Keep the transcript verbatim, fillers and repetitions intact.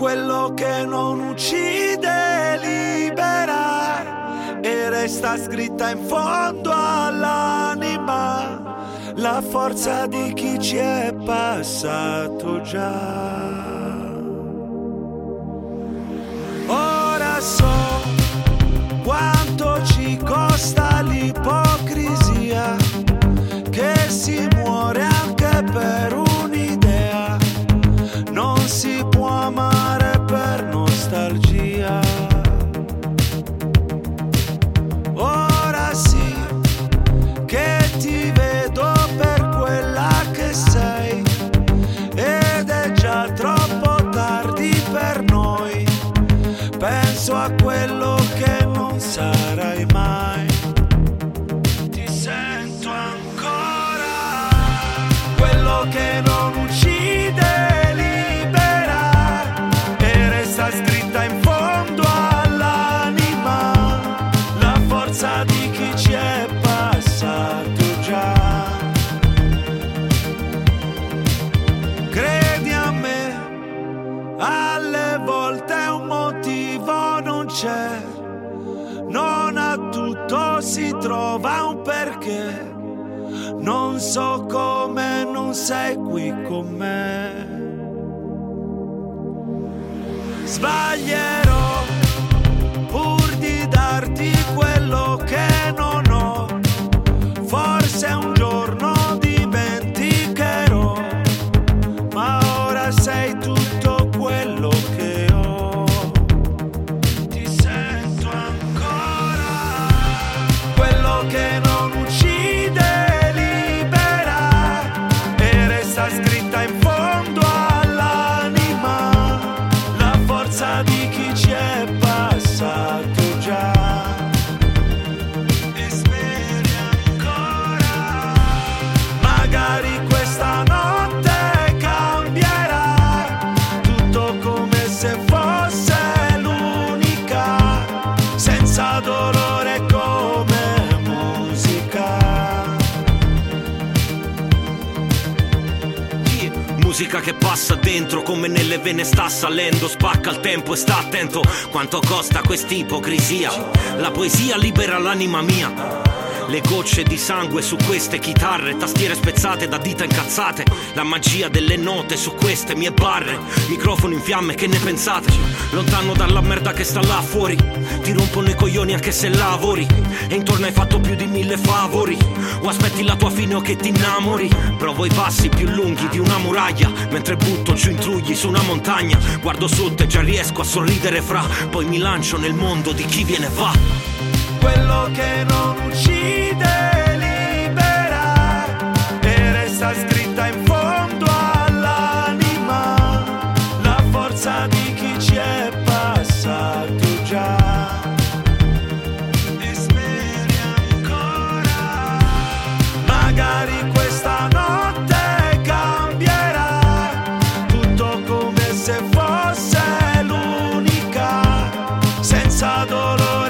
quello che non uccide libera e resta scritta in fondo all'anima la forza di chi ci è passato già. Ora so quanto ci costa l'ipocrisia, che si muore anche per un'idea, non si può amare per nostalgia. Ora sì che ti vedo per quella che sei, ed è già troppo tardi per noi. Penso a quello che non sarai mai. Ti sento ancora, quello che non uccide libera e resta scritta in fondo all'anima la forza di chi ci è passato già. Credi a me, alle volte un motivo non c'è, non a tutto si trova un perché. Non so come non sei qui con me. Sbaglierò pur di darti quello che non ho. Forse un giorno dimenticherò, ma ora sei tutto quello che ho. Ti sento ancora, quello che non uccide libera e resta scritta in fondo all'anima la forza di chi ci è passato già. E speri ancora, magari questa notte cambierà tutto come se fosse l'unica, senza dolore come musica. Musica che passa dentro come nelle vene sta salendo, spacca il tempo e sta attento quanto costa quest'ipocrisia. La poesia libera l'anima mia, le gocce di sangue su queste chitarre, tastiere spezzate da dita incazzate, la magia delle note su queste mie barre, microfono in fiamme, che ne pensate? Lontano dalla merda che sta là fuori, ti rompono i coglioni anche se lavori, e intorno hai fatto più di mille favori, o aspetti la tua fine o che ti innamori. Provo i passi più lunghi di una muraglia, mentre butto giù intrugli su una montagna, guardo sotto e già riesco a sorridere fra, poi mi lancio nel mondo di chi viene e va. Quello che non uccide libera e resta scritta in fondo all'anima la forza di chi ci è passato già. E speri ancora, magari questa notte cambierà tutto come se fosse l'unica, senza dolore